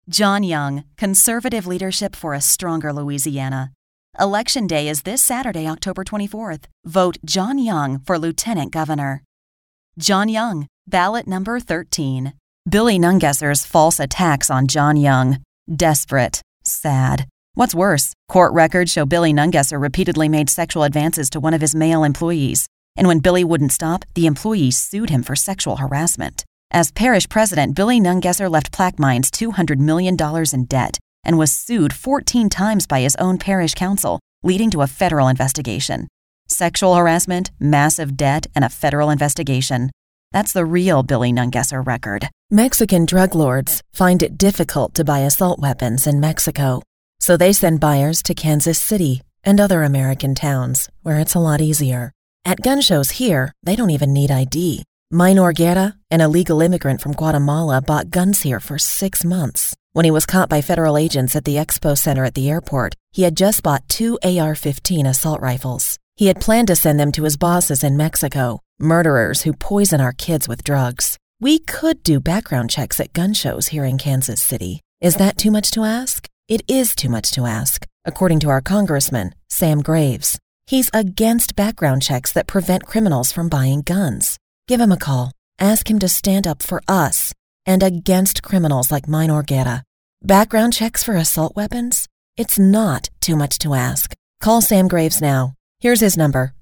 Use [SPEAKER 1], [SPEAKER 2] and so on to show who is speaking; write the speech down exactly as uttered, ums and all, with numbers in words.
[SPEAKER 1] John Young, Conservative Leadership for a Stronger Louisiana. Election Day is this Saturday, October twenty-fourth. Vote John Young for Lieutenant Governor. John Young, ballot number thirteen. Billy Nungesser's false attacks on John Young. Desperate. Sad. What's worse, court records show Billy Nungesser repeatedly made sexual advances to one of his male employees. And when Billy wouldn't stop, the employee sued him for sexual harassment. As parish president, Billy Nungesser left Plaquemines two hundred million dollars in debt and was sued fourteen times by his own parish council, leading to a federal investigation. Sexual harassment, massive debt, and a federal investigation. That's the real Billy Nungesser record.
[SPEAKER 2] Mexican drug lords find it difficult to buy assault weapons in Mexico, so they send buyers to Kansas City and other American towns where it's a lot easier. At gun shows here, they don't even need I D. Minor Guerra, an illegal immigrant from Guatemala, bought guns here for six months. When he was caught by federal agents at the expo center at the airport, he had just bought two A R fifteen assault rifles. He had planned to send them to his bosses in Mexico, murderers who poison our kids with drugs. We could do background checks at gun shows here in Kansas City. Is that too much to ask? It is too much to ask, according to our congressman, Sam Graves. He's against background checks that prevent criminals from buying guns. Give him a call. Ask him to stand up for us and against criminals like Minor Guerra. Background checks for assault weapons? It's not too much to ask. Call Sam Graves now. Here's his number,